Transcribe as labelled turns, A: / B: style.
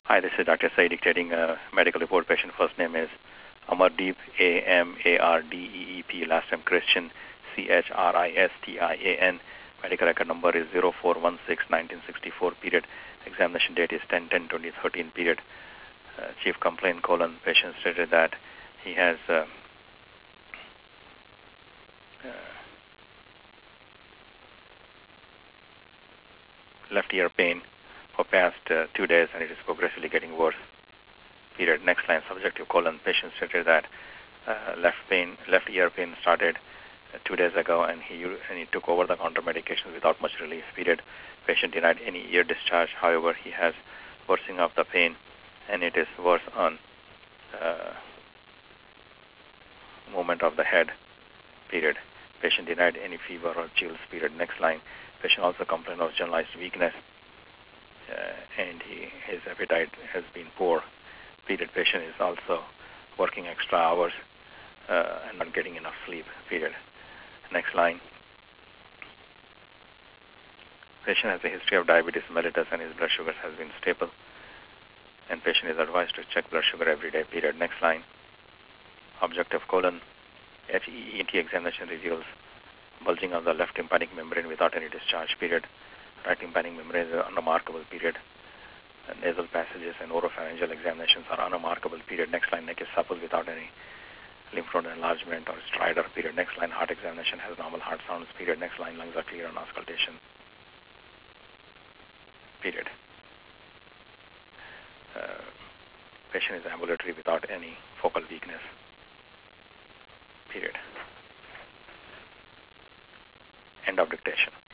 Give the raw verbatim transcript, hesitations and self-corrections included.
A: Hi, this is Doctor Sai dictating a medical report. Patient first name is Amardeep, A M A R D E E P, last name Christian, C H R I S T I A N. Medical record number is zero four one six nineteen sixty-four, period. Examination date is ten ten twenty thirteen, period. Uh, chief complaint colon, patient stated that he has uh, uh, left ear pain for past uh, two days and it is progressively getting worse, period. Next line, subjective colon, patient stated that uh, left pain, left ear pain started uh, two days ago and he and he took over the counter medications without much relief, period. Patient denied any ear discharge. However, he has worsening of the pain and it is worse on uh, movement of the head, period. Patient denied any fever or chills, period. Next line, patient also complained of generalized weakness uh, and he, his appetite has been poor, period. Patient is also working extra hours uh, and not getting enough sleep, period. Next line, patient has a history of diabetes mellitus and his blood sugars has been stable and patient is advised to check blood sugar every day, period. Next line, objective colon, H E E T examination reveals bulging of the left tympanic membrane without any discharge, period. Right tympanic membrane is unremarkable, period. And nasal passages and oropharyngeal examinations are unremarkable, period. Next line, neck is supple without any lymph node enlargement or stridor, period. Next line, heart examination has normal heart sounds, period. Next line, lungs are clear on auscultation, period. Uh, patient is ambulatory without any focal weakness, period. End of dictation.